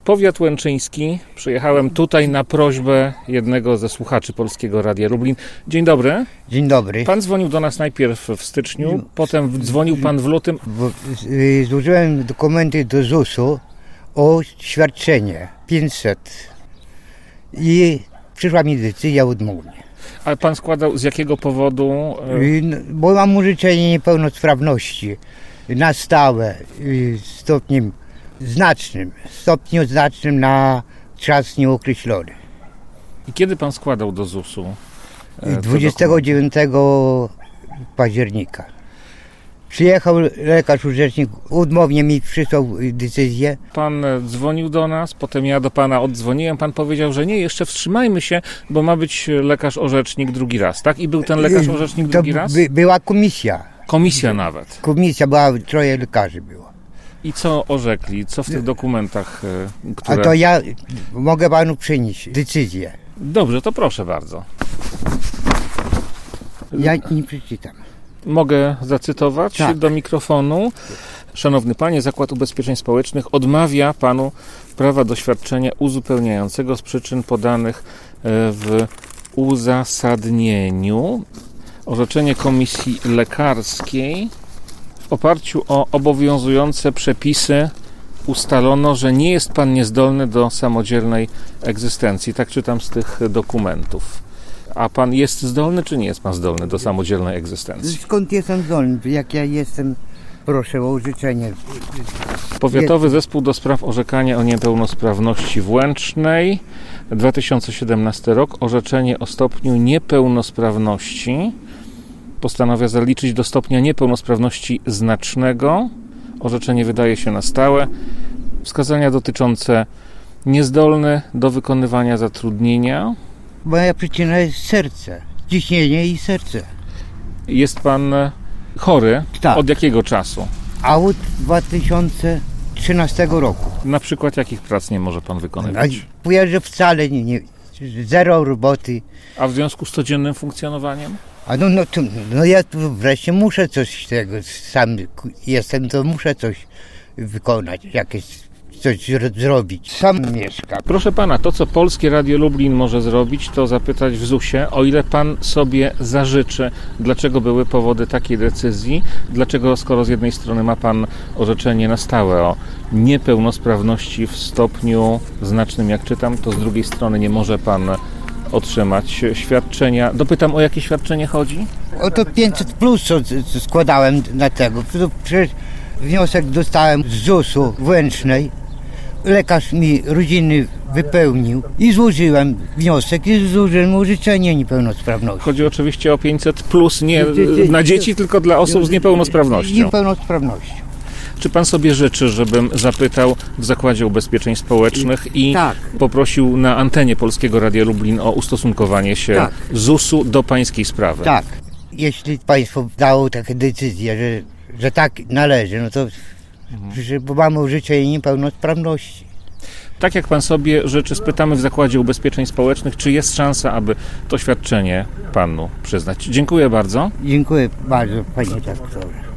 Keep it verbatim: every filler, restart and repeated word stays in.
Powiat łęczyński. Przyjechałem tutaj na prośbę jednego ze słuchaczy Polskiego Radia Lublin. Dzień dobry. Dzień dobry. Pan dzwonił do nas najpierw w styczniu, potem dzwonił pan w lutym. Złożyłem dokumenty do ZUS-u o świadczenie pięćset i przyszła mi decyzja odmowna. A pan składał z jakiego powodu? Bo mam użyczenie niepełnosprawności na stałe stopniem znacznym, stopniu znacznym na czas nieokreślony. I kiedy pan składał do ZUS-u? dwudziestego dziewiątego października. Przyjechał lekarz urzędnik, odmownie mi przysłał decyzję. Pan dzwonił do nas, potem ja do pana oddzwoniłem. Pan powiedział, że nie, jeszcze wstrzymajmy się, bo ma być lekarz orzecznik drugi raz, tak? I był ten lekarz orzecznik to drugi raz? By, była komisja. Komisja nawet. Komisja była, troje lekarzy było. I co orzekli? Co w tych dokumentach, które... A to ja mogę panu przynieść decyzję. Dobrze, to proszę bardzo. Ja nie przeczytam. Mogę zacytować tak. do mikrofonu. Szanowny panie, Zakład Ubezpieczeń Społecznych odmawia panu prawa do świadczenia uzupełniającego z przyczyn podanych w uzasadnieniu. Orzeczenie Komisji Lekarskiej. W oparciu o obowiązujące przepisy ustalono, że nie jest pan niezdolny do samodzielnej egzystencji. Tak czytam z tych dokumentów. A pan jest zdolny, czy nie jest pan zdolny do samodzielnej egzystencji? Skąd jestem zdolny? Jak ja jestem, proszę o orzeczenie. Powiatowy Zespół do Spraw Orzekania o Niepełnosprawności Włęcznej, dwa tysiące siedemnasty rok, orzeczenie o stopniu niepełnosprawności postanawia zaliczyć do stopnia niepełnosprawności znacznego. Orzeczenie wydaje się na stałe. Wskazania dotyczące niezdolny do wykonywania zatrudnienia. Moja przyczyna jest serce, ciśnienie i serce. Jest pan chory? Tak. Od jakiego czasu? A od dwa tysiące trzynastego roku. Na przykład jakich prac nie może pan wykonywać? Powiem, że wcale nie, nie, zero roboty. A w związku z codziennym funkcjonowaniem? A no, no, to, no ja tu wreszcie muszę coś tego, sam jestem, to muszę coś wykonać, jakieś coś zrobić. Sam mieszkam. Proszę pana, to co Polskie Radio Lublin może zrobić, to zapytać w zusie, o ile pan sobie zażyczy, dlaczego były powody takiej decyzji, dlaczego skoro z jednej strony ma pan orzeczenie na stałe o niepełnosprawności w stopniu znacznym, jak czytam, to z drugiej strony nie może pan otrzymać świadczenia. Dopytam, o jakie świadczenie chodzi? O to pięćset plus, co, co składałem na tego. Przecież wniosek dostałem z ZUS-u Włęcznej. Lekarz mi rodzinny wypełnił i złożyłem wniosek i złożyłem orzeczenie niepełnosprawności. Chodzi oczywiście o pięćset plus, nie na dzieci, tylko dla osób z niepełnosprawnością. Niepełnosprawnością. Czy pan sobie życzy, żebym zapytał w Zakładzie Ubezpieczeń Społecznych i tak. poprosił na antenie Polskiego Radia Lublin o ustosunkowanie się tak. zusu do pańskiej sprawy? Tak. Jeśli państwo dało takie decyzje, że, że tak należy, no to mhm. bo mamy orzeczenie niepełnosprawności. Tak jak pan sobie życzy, spytamy w Zakładzie Ubezpieczeń Społecznych, czy jest szansa, aby to świadczenie panu przyznać. Dziękuję bardzo. Dziękuję bardzo, panie doktorze.